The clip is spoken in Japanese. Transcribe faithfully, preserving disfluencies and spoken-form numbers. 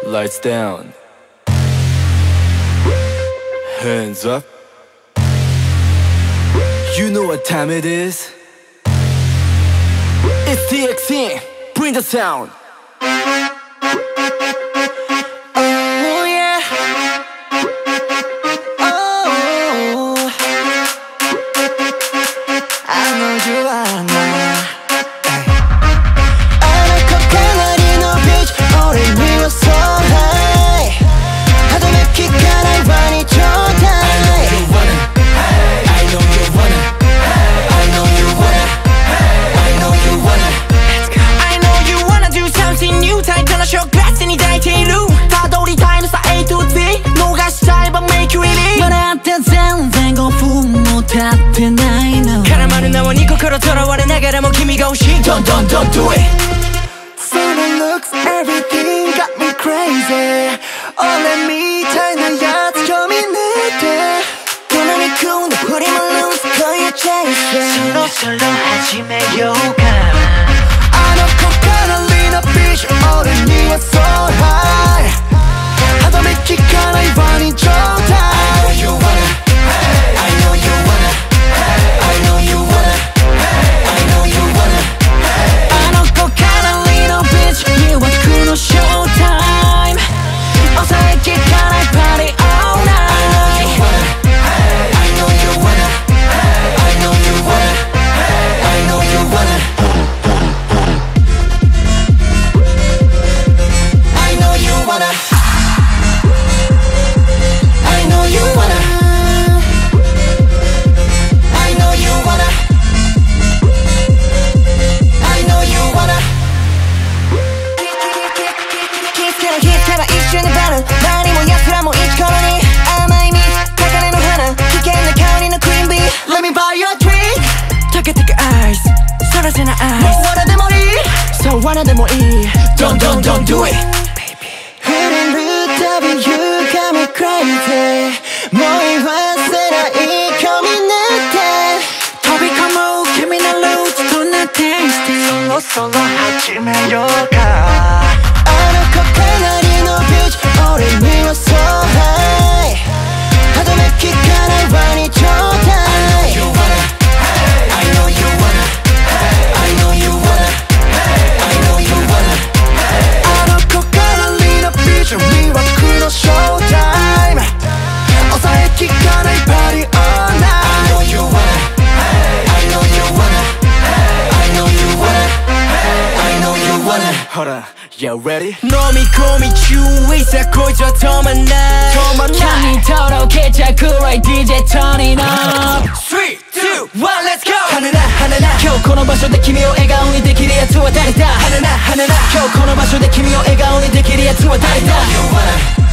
Lights down, hands up. You know what time it is. It's T X T, bring the sound. Oh yeah. Oh, I know you are now. 카라마는 나와 네 코코로 돌아와라 나가라 뭐君が欲しい Don't don't don't do it. Someone looks everything got me crazy. 원래 미타는やつ興味ねえどんなにcoolな振りも lose 거야 chase. 서로 서로始めようかあの子からリナビーチ俺には so high 歯止め効かないワニ状態 I know you wanna, I know you wanna, I know you wanna, I know you wanna. あの子からリナビーチにはこのショータイム抑えきかないパーティー all night. I know you wanna, I know you wanna, I know you wanna, I know you wanna, I know you wanna, I know you wanna, I know you wanna. Kissからkissから一緒にバル何も奴らも一頃に甘い蜜高嶺の花危険な香りのクリーンビー Let me buy your drink 溶けてくアイスそらせなアイスもう罠でもいいそう罠でもいい Don't don't don't do it触れるたび You got me crazy もう言わせない興味ねって飛び込む君のルーツとなってそろそろ始めようかあの子かなりのビーチ俺には so high 歯止め効かないワニ状態 I know you wanna, I know you wanna, I know you wanna. あの子からリナビーチにはこのショータイム抑えきかないパーティー all night. I know you wanna, I know you wanna, I know you wanna, I know you wanna. Hold on, you ready? 飲み込み注意さこいつは止まんない止まんないにとろけちゃうくらい ディージェー turn it up three, two, one, let's go 花な花な今日この場所で君を笑顔にできるやつは誰だ花な花な今日この場所で君を笑顔にできるやつは誰だ I know you wanna